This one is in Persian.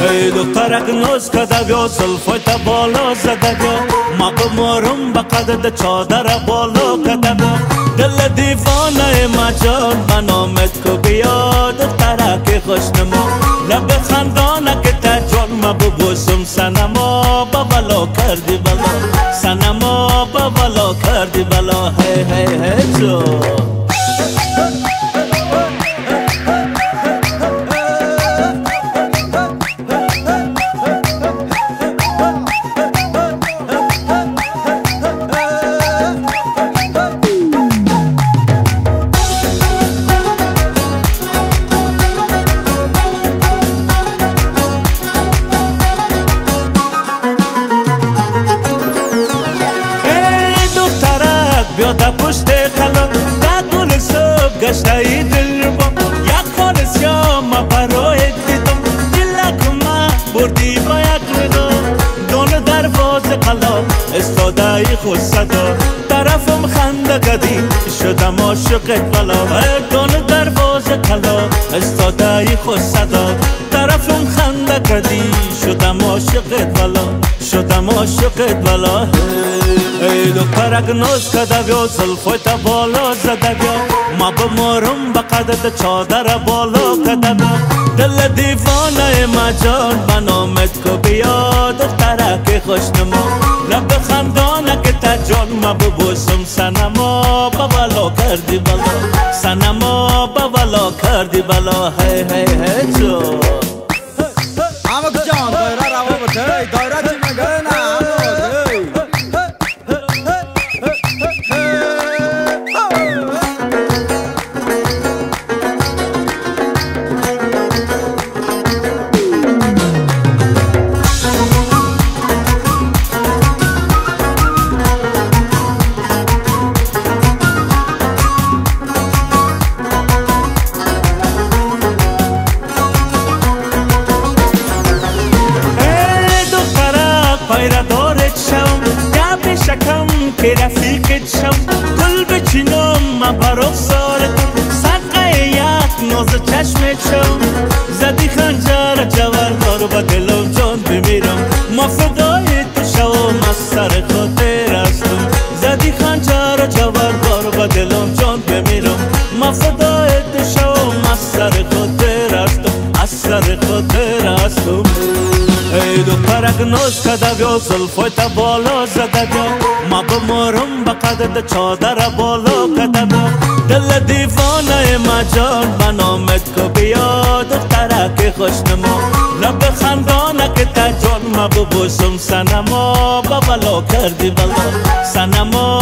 ای دخترک نوز کده بیا زلفای تا بالا زده بیا ما بمارم با قدد چادر بالا کده بیا دل دیوانه ما جان من آمد که بیا دخترک خوشنما لب خندانه که تا جان ما ببوسم سنما با بلا کردی بلا سنما با بلا کردی بلا هی هی هی جو بیا در پشت خلا در گل صبح گشته ای دل با یک خال سیاه ما برای دیدم دلک ما بردی با یک نگاه دون دروازه خلا استاده ای خود صدا طرفم خنده کدی شدم عاشقت والا دون دروازه خلا استاده ای خود صدا طرفم خنده کدی شدم عاشقت والا شدم عاشقت والا ای دخترک نوز کده بیا زلفای تا بالا زده بیا ما بمارم با قدد چادر بالا کده بیا دل دیوانه ما جان من آمد که بیا دخترک خوشنما لب خندانه که تا جان ما ببوسم سنما با بلا کردی بلا سنما با بلا کردی بلا هی هی هی جو اما که جان دایره روا بده دایره چی مگه نه پایره دارت شم گپ شکم که رفیقت شم گل بچینم من بر رخسارت صدقه یک ناز چشمت شم زدی خنجر جوهردار با دلم جان بمیرم ما فدای تو شوم از سر خاطر هستم زدی خنجر جوهردار با دلم جان بمیرم ما فدای تو شوم از سر خاطر هستم از سر خاطر هستم ای دخترک نوز کده بیا زلفای تا بالا زده بیا ما بمارم با قدد چادر بالا کده بیا دل دیوانه ما جان من آمد که بیا دخترک خوشنما لب خندانه که تا جان ما ببوسم سنما با بلا کردی بلا سنما